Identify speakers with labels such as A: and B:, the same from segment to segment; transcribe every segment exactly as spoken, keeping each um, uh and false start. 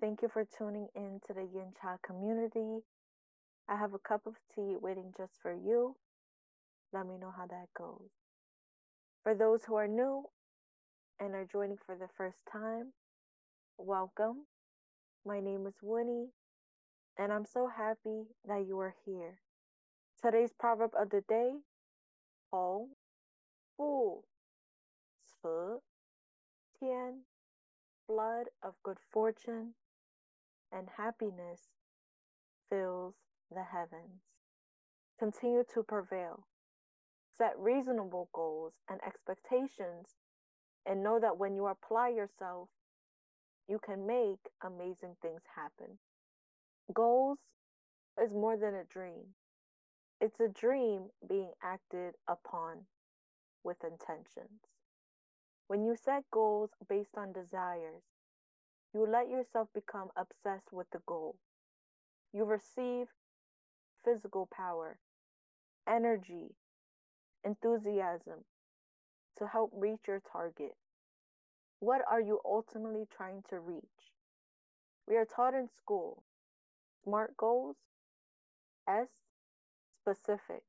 A: Thank you for tuning in to the Yin Cha community. I have a cup of tea waiting just for you. Let me know how that goes. For those who are new and are joining for the first time, welcome. My name is Winnie, and I'm so happy that you are here. Today's proverb of the day: Hong, Fu, Ce, Tian, blood of good fortune and happiness fills the heavens. Continue to prevail. Set reasonable goals and expectations, and know that when you apply yourself, you can make amazing things happen. Goals is more than a dream. It's a dream being acted upon with intentions. When you set goals based on desires, you let yourself become obsessed with the goal. You receive physical power, energy, enthusiasm to help reach your target. What are you ultimately trying to reach? We are taught in school: SMART goals, S, specific,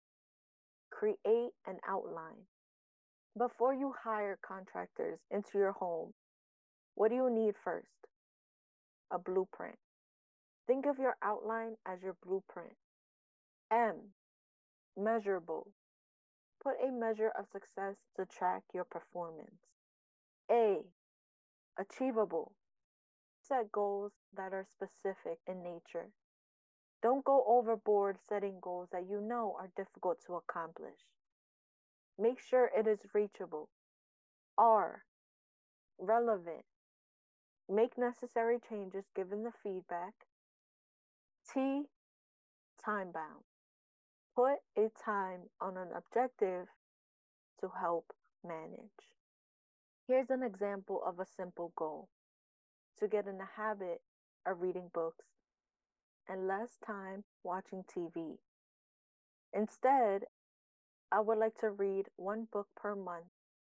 A: create an outline. Before you hire contractors into your home, what do you need first? A blueprint. Think of your outline as your blueprint. M, measurable. Put a measure of success to track your performance. A, achievable. Set goals that are specific in nature. Don't go overboard setting goals that you know are difficult to accomplish. Make sure it is reachable. R, relevant. Make necessary changes given the feedback. T, time bound. Put a time on an objective to help manage. Here's an example of a simple goal: to get in the habit of reading books and less time watching T V. Instead, I would like to read one book per month.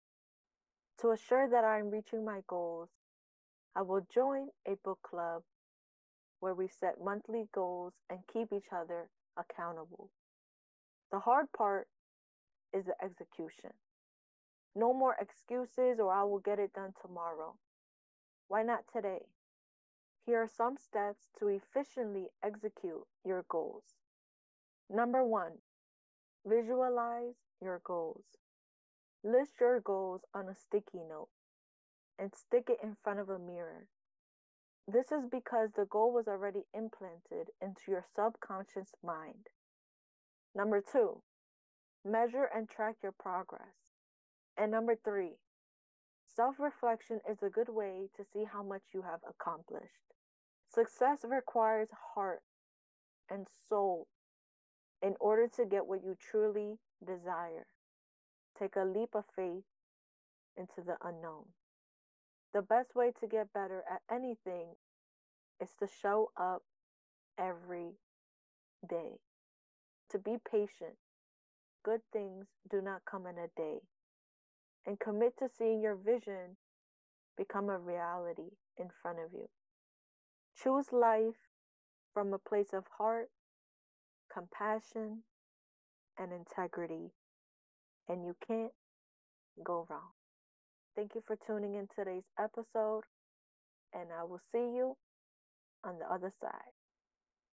A: To assure that I'm reaching my goals, I will join a book club where we set monthly goals and keep each other accountable. The hard part is the execution. No more excuses or I will get it done tomorrow. Why not today? Here are some steps to efficiently execute your goals. Number one, visualize your goals. List your goals on a sticky note and stick it in front of a mirror. This is because the goal was already implanted into your subconscious mind. Number two, measure and track your progress. And number three, self-reflection is a good way to see how much you have accomplished. Success requires heart and soul in order to get what you truly desire. Take a leap of faith into the unknown. The best way to get better at anything is to show up every day. To be patient. Good things do not come in a day. And commit to seeing your vision become a reality in front of you. Choose life from a place of heart, compassion, and integrity, and you can't go wrong. Thank you for tuning in today's episode, and I will see you on the other side.